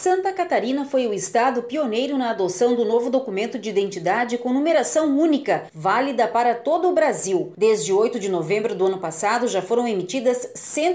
Santa Catarina foi o estado pioneiro na adoção do novo documento de identidade com numeração única, válida para todo o Brasil. Desde 8 de novembro do ano passado, já foram emitidas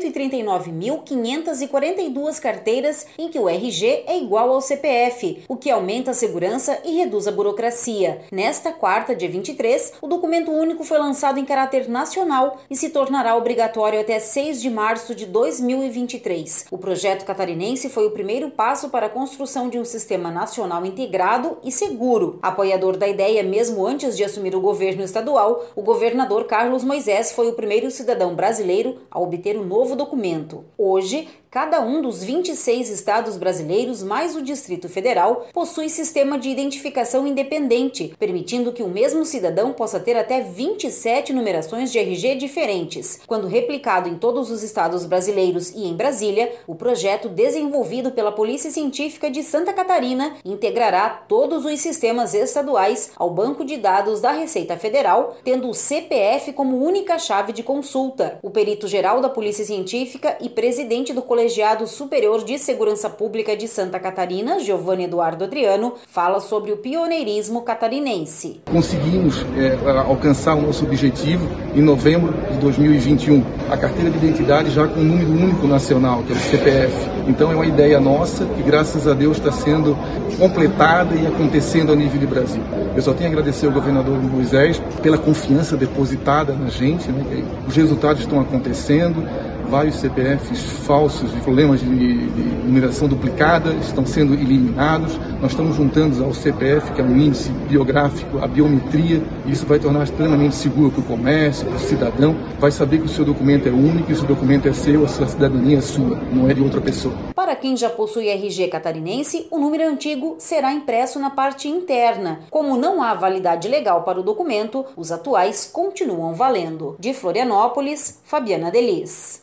139.542 carteiras em que o RG é igual ao CPF, o que aumenta a segurança e reduz a burocracia. Nesta quarta, dia 23, o documento único foi lançado em caráter nacional e se tornará obrigatório até 6 de março de 2023. O projeto catarinense foi o primeiro passo para a construção de um sistema nacional integrado e seguro. Apoiador da ideia mesmo antes de assumir o governo estadual, o governador Carlos Moisés foi o primeiro cidadão brasileiro a obter o novo documento. Hoje, cada um dos 26 estados brasileiros, mais o Distrito Federal, possui sistema de identificação independente, permitindo que o mesmo cidadão possa ter até 27 numerações de RG diferentes. Quando replicado em todos os estados brasileiros e em Brasília, o projeto desenvolvido pela Polícia Científica de Santa Catarina integrará todos os sistemas estaduais ao banco de dados da Receita Federal, tendo o CPF como única chave de consulta. O perito-geral da Polícia Científica e presidente do Colegiado Superior de Segurança Pública de Santa Catarina, Giovanni Eduardo Adriano, fala sobre o pioneirismo catarinense. Conseguimos alcançar o nosso objetivo em novembro de 2021. A carteira de identidade já com um número único nacional, que é o CPF. Então é uma ideia nossa que, graças a Deus, está sendo completada e acontecendo a nível de Brasil. Eu só tenho a agradecer ao governador Moisés pela confiança depositada na gente, né? Os resultados estão acontecendo. Vários CPFs falsos e problemas de numeração duplicada estão sendo eliminados. Nós estamos juntando ao CPF, que é um índice biográfico, a biometria, e isso vai tornar plenamente seguro para o comércio, para o cidadão. Vai saber que o seu documento é único, e o seu documento é seu, a sua cidadania é sua, não é de outra pessoa. Para quem já possui RG catarinense, o número antigo será impresso na parte interna. Como não há validade legal para o documento, os atuais continuam valendo. De Florianópolis, Fabiana Delis.